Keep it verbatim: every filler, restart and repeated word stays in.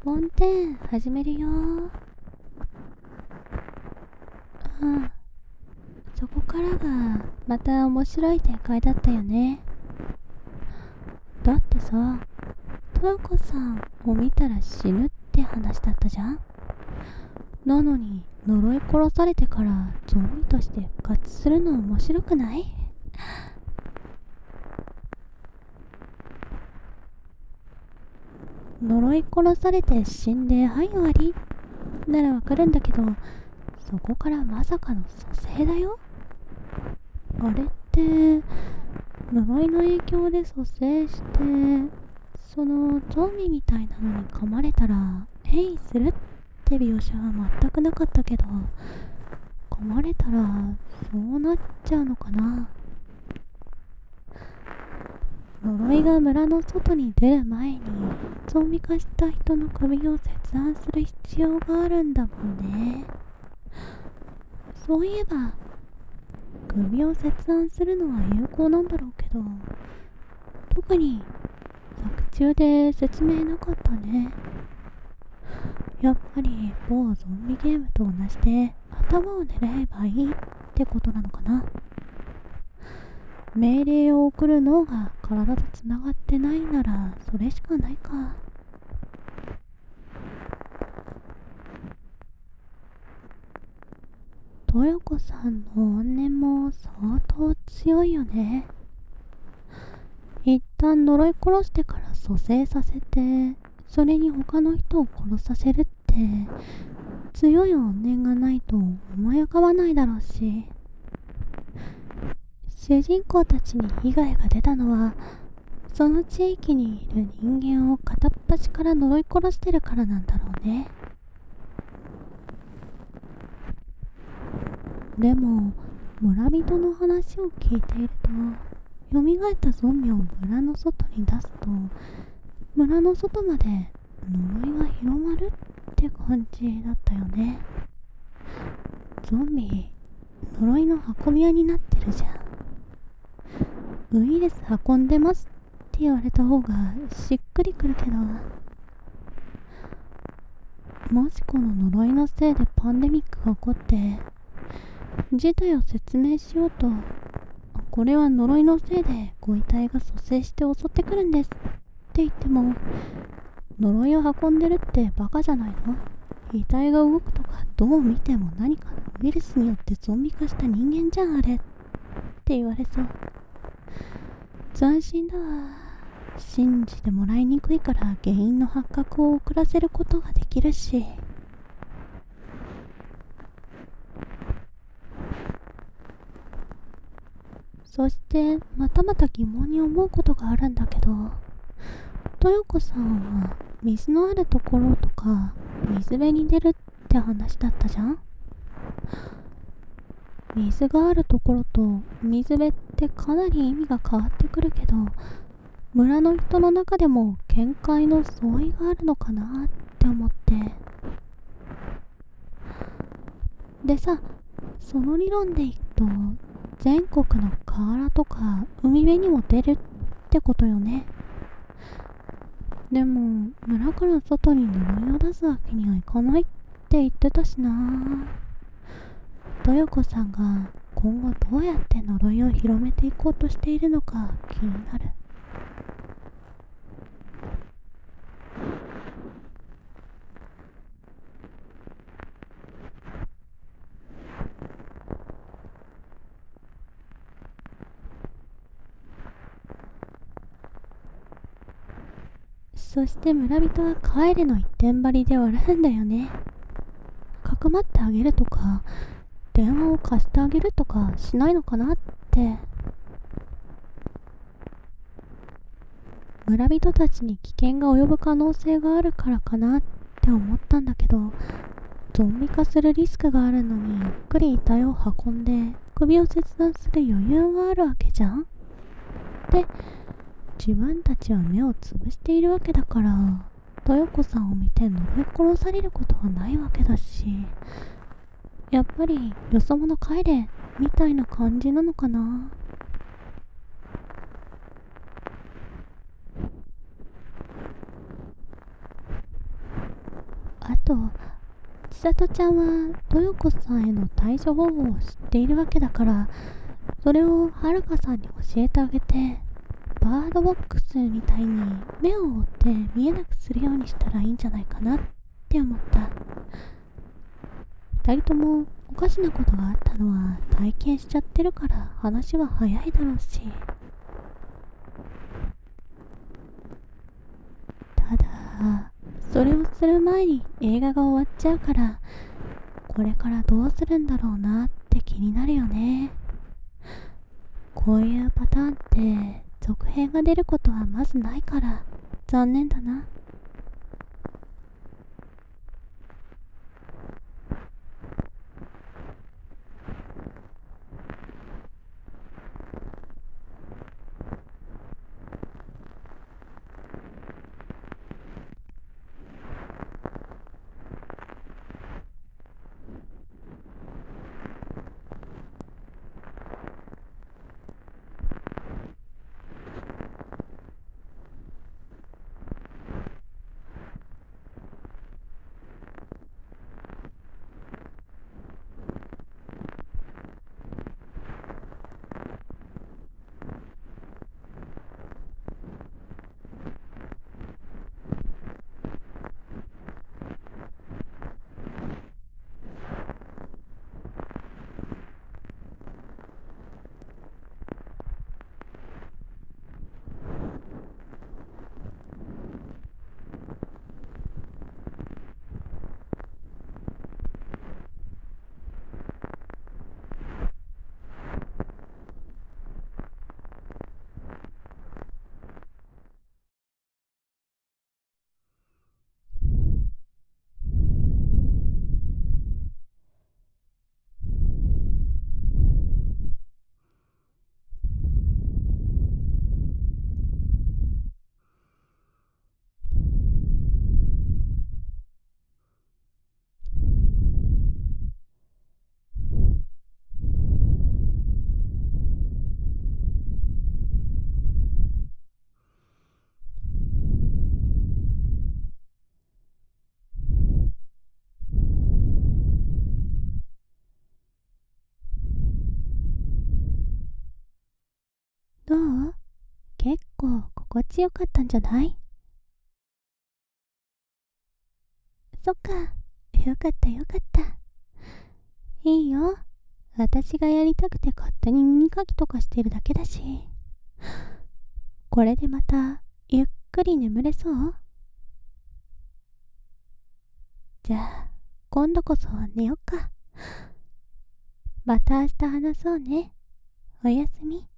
梵天始めるよ。うん。そこからがまた面白い展開だったよね。だってさ、豊子さんを見たら死ぬって話だったじゃん。なのに呪い殺されてからゾンビとして復活するの面白くない？呪い殺されて死んではい終わりならわかるんだけど、そこからまさかの蘇生だよ。あれって呪いの影響で蘇生して、そのゾンビみたいなのに噛まれたら変異するって描写は全くなかったけど、噛まれたらそうなっちゃうのかな。呪いが村の外に出る前にゾンビ化した人の首を切断する必要があるんだもんね。そういえば首を切断するのは有効なんだろうけど、特に作中で説明なかったね。やっぱり某ゾンビゲームと同じで頭を狙えばいいってことなのかな。命令を送る脳が体とつながってないならそれしかないか。豊子さんの怨念も相当強いよね。一旦呪い殺してから蘇生させて、それに他の人を殺させるって強い怨念がないと思い浮かばないだろうし、主人公たちに被害が出たのはその地域にいる人間を片っ端から呪い殺してるからなんだろうね。でも村人の話を聞いていると、蘇ったゾンビを村の外に出すと村の外まで呪いが広まるって感じだったよね。ゾンビ呪いの運び屋になってるじゃん。ウイルス運んでますって言われた方がしっくりくるけど、もしこの呪いのせいでパンデミックが起こって事態を説明しようと、これは呪いのせいでご遺体が蘇生して襲ってくるんですって言っても、呪いを運んでるってバカじゃないの？遺体が動くとかどう見ても何かのウイルスによってゾンビ化した人間じゃんあれって言われそう。斬新だわ。信じてもらいにくいから原因の発覚を遅らせることができるし、そしてまたまた疑問に思うことがあるんだけど、豊子さんは水のあるところとか水辺に出るって話だったじゃん。水があるところと水辺ってかなり意味が変わってくるけど、村の人の中でも見解の相違があるのかなって思って。でさ、その理論でいくと全国の河原とか海辺にも出るってことよね。でも村から外に呪いを出すわけにはいかないって言ってたしな。豊子さんが今後どうやって呪いを広めていこうとしているのか気になる。そして村人は帰れの一点張りで笑うんだよね。かくまってあげるとか電話を貸してあげるとかしないのかなって。村人たちに危険が及ぶ可能性があるからかなって思ったんだけど、ゾンビ化するリスクがあるのにゆっくり遺体を運んで首を切断する余裕はあるわけじゃん。で自分たちは目をつぶしているわけだから、豊子さんを見て呪い殺されることはないわけだし、やっぱりよそ者帰れみたいな感じなのかな。 あと、千里ちゃんは豊子さんへの対処方法を知っているわけだから、それをはるかさんに教えてあげて、バードボックスみたいに目を追って見えなくするようにしたらいいんじゃないかなって思った。二人ともおかしなことがあったのは体験しちゃってるから話は早いだろうし。ただ、それをする前に映画が終わっちゃうから、これからどうするんだろうなって気になるよね。こういうパターンって続編が出ることはまずないから残念だな。どう？結構心地よかったんじゃない？そっか。よかったよかった。いいよ。私がやりたくて勝手に耳かきとかしてるだけだし。これでまたゆっくり眠れそう？じゃあ今度こそ寝よっか。また明日話そうね。おやすみ。